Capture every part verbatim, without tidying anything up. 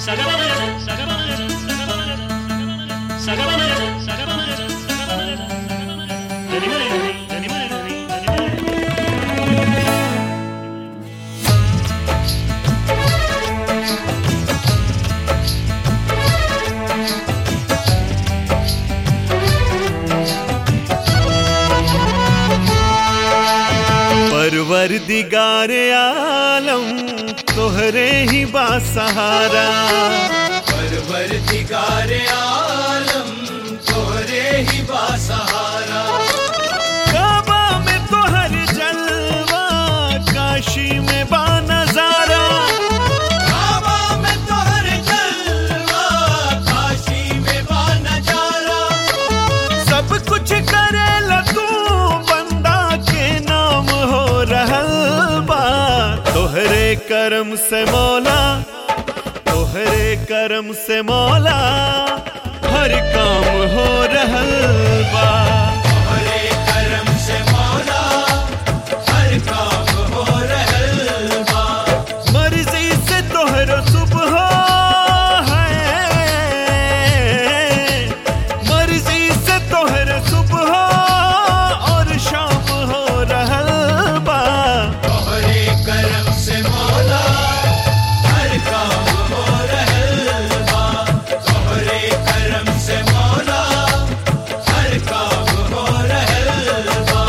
परवरदिगार आलम तोहरे ही बासहारा, परवरदिगार आलम तोहरे ही बासहारा। काबा में तोहर जलवा, काशी में बानजारा, काबा में तोहर जलवा, काशी में बानजारा। सब कुछ करेला तू, बंदा के नाम हो रहल बा। तोहरे करम से मौला, तोहरे करम से मौला, हर काम हो रहल बा। तोहरे करम से मौला, हर काम हो रहल बा। मर्जी से तोहरो सुबह है, मर्जी से तोहरो सुबह और शाम हो रहल बा। तोहरे करम से मौला, हर काम हो रहल बा। तोहरे करम से मौला, हर काम हो रहल बा।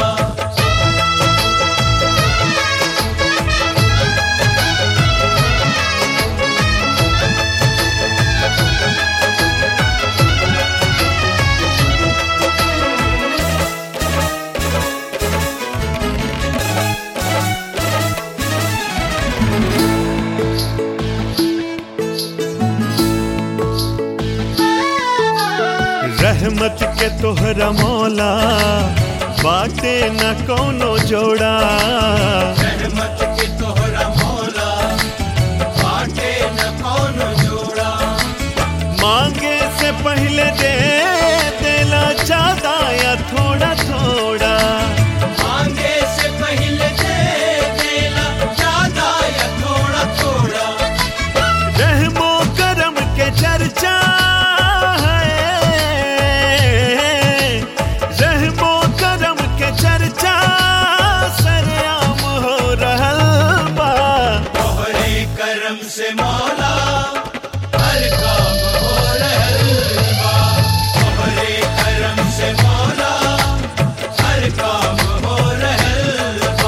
रहमत के तोहरा मौला, बाटे न कोनो जोड़ा। रहमत के तोहरा मौला, बाटे न कौनो जोड़ा। मांगे से पहले दे देला ज्यादा या थोड़ा थोड़ा। मांगे से पहले दे देला ज्यादा या थोड़ा थोड़ा। रहमो करम के चर्चा है, रहमो करम के चर्चा सरेआम हो रहल बा। तोहरे करम से मौला, हर काम हो रहल बा। तोहरे करम से मौला, हर काम हो रहल बा।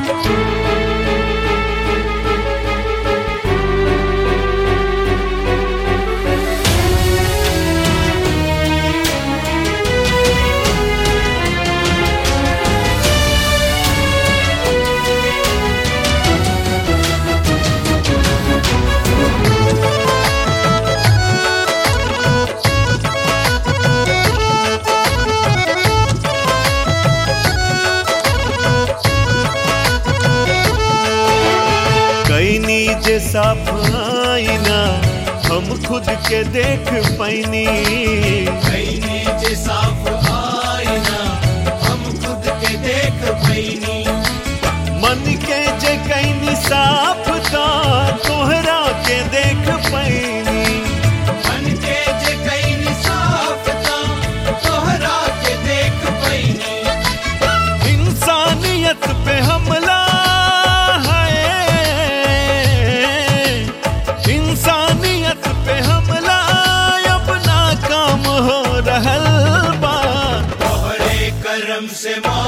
कैनी जे साफ आईना, हम खुद के देख पैनी। कैनी जे साफ आईना, हम खुद के देख पैनी। मन के जे कैनी साफ ता, तोहरा के देख पैनी। मन के जे कैनी साफ ता, तोहरा के देख पैनी। इंसानियत पे हमला है, इंसानियत पे हमला, अपना काम हो रहल बा। तोहरे करम से मौला,